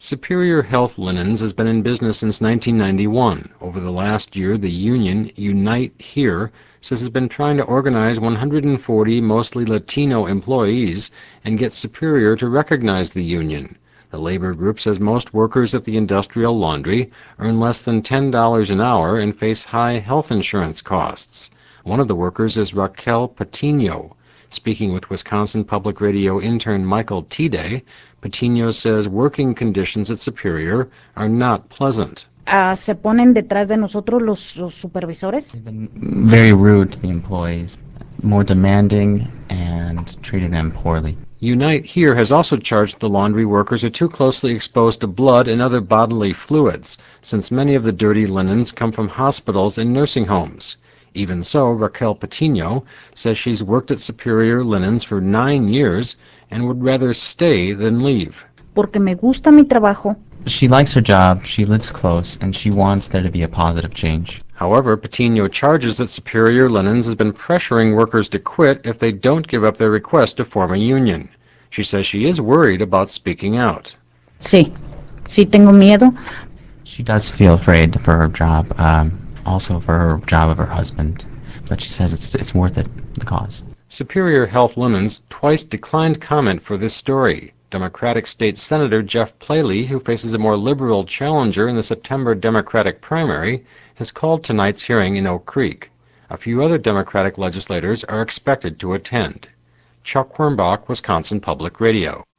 Superior Health Linens has been in business since 1991. Over the last year, the union, Unite Here, says it's been trying to organize 140 mostly Latino employees and get Superior to recognize the union. The labor group says most workers at the industrial laundry earn less than $10 an hour and face high health insurance costs. One of the workers is Raquel Patino. Speaking with Wisconsin Public Radio intern Michael Tide, Patino says working conditions at Superior are not pleasant. Se ponen detrás de nosotros los supervisores. They've been very rude to the employees, more demanding, and treating them poorly. Unite Here has also charged the laundry workers are too closely exposed to blood and other bodily fluids, since many of the dirty linens come from hospitals and nursing homes. Even so, Raquel Patino says she's worked at Superior Linens for 9 years and would rather stay than leave. Porque me gusta mi trabajo. She likes her job, she lives close, and she wants there to be a positive change. However, Patino charges that Superior Linens has been pressuring workers to quit if they don't give up their request to form a union. She says she is worried about speaking out. Sí tengo miedo. She does feel afraid for her job, also for her job of her husband, but she says it's worth it, the cause. Superior Health Linens twice declined comment for this story. Democratic State Senator Jeff Plahey, who faces a more liberal challenger in the September Democratic primary, has called tonight's hearing in Oak Creek. A few other Democratic legislators are expected to attend. Chuck Quirmbach, Wisconsin Public Radio.